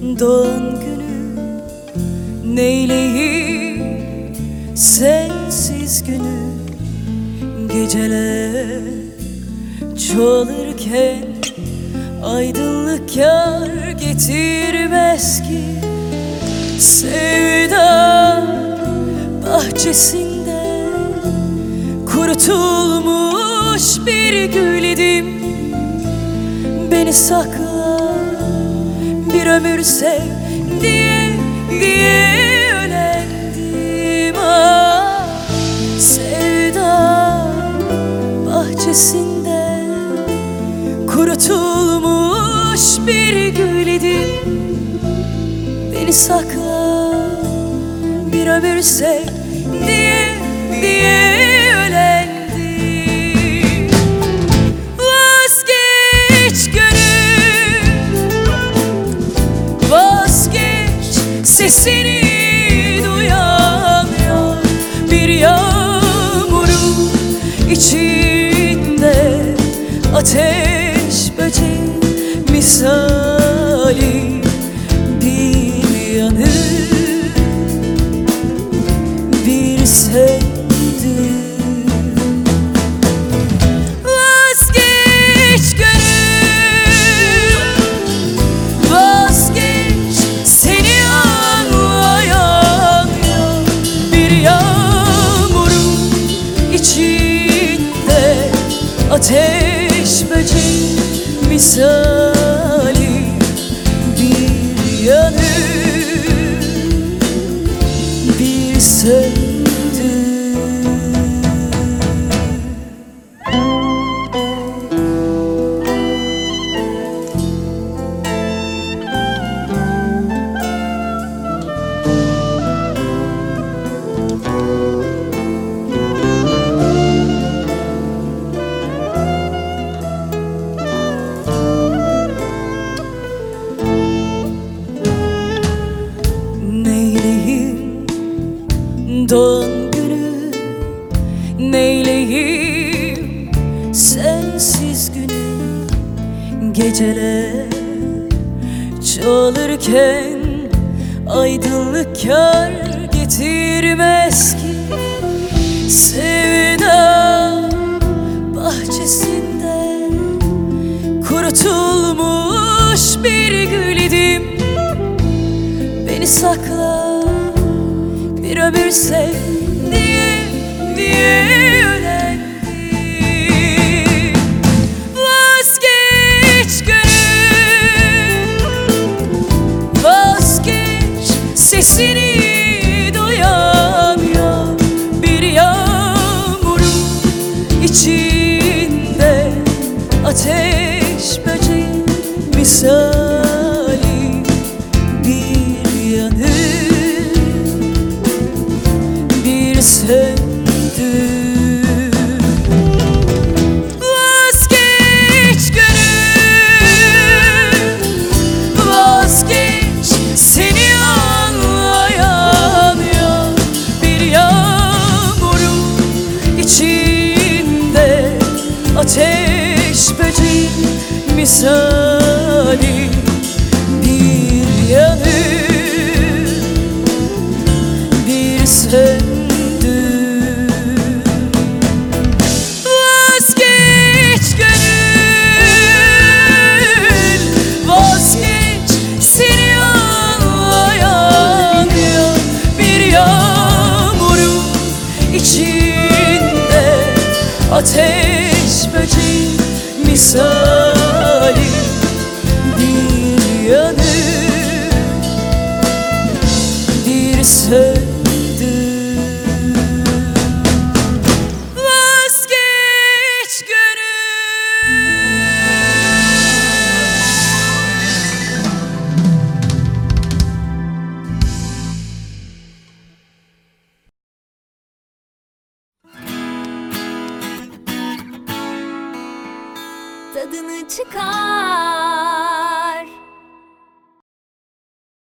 doğan günü neyleyim sensiz günü. Geceler çoğalırken aydınlık yar getirmez ki. Sevda bahçesinde kurutulmuş bir gül idim. Beni sakla bir ömür sev diye ölendim. Ah, sevda bahçesinde kurutulmuş bir gül idim. Beni sakla bir ömür sev diye ölendim. Vazgeç gönül, vazgeç sesini duyamıyor. Bir yağmurun içinde ateş böceği misali bir yanır, bir sevdim. Vazgeç gönül, vazgeç seni anlayan yok. Bir yağmurun içinde ateş böceği misali bir yanır, bir söndü. Neyleyim doğan günü, neyleyim sensiz günü. Geceler çoğalırken aydınlık yar getirmez ki. Sevda bahçesinde kurutulmuş bir gül idim. Beni sakla bir ömür sev diye ölendim. Vazgeç gönül, vazgeç sesini duyamıyor. Bir yağmurun içinde ateş böceği misali bir yanır, bir söndü. Vazgeç gönül, vazgeç seni anlayan yok. Bir yağmurun içinde ateş böceği misali bir yanır, bir söndü. Vazgeç gönül, vazgeç seni anlayan yok. Bir yağmurun içinde ateş böceği misali bir yanır, bir söndü. Vazgeç gönül. Tadını çıkar.